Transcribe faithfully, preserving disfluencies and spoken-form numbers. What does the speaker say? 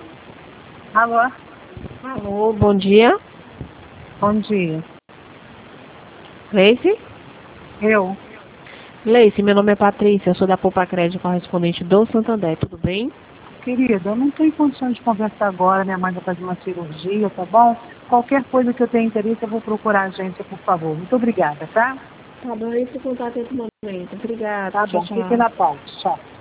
Alô? Alô, bom dia. Bom dia. Gleice? Eu? Gleice, meu nome é Patrícia, eu sou da Poupa Crédito, correspondente do Santander, tudo bem? Querida, eu não tenho condições de conversar agora, minha mãe vai fazer uma cirurgia, tá bom? Qualquer coisa que eu tenha interesse, eu vou procurar a agência, por favor. Muito obrigada, tá? Tá bom, esse contato é outro momento. Obrigada. Tá Tchau, bom, fique tchau. na paz. Tchau.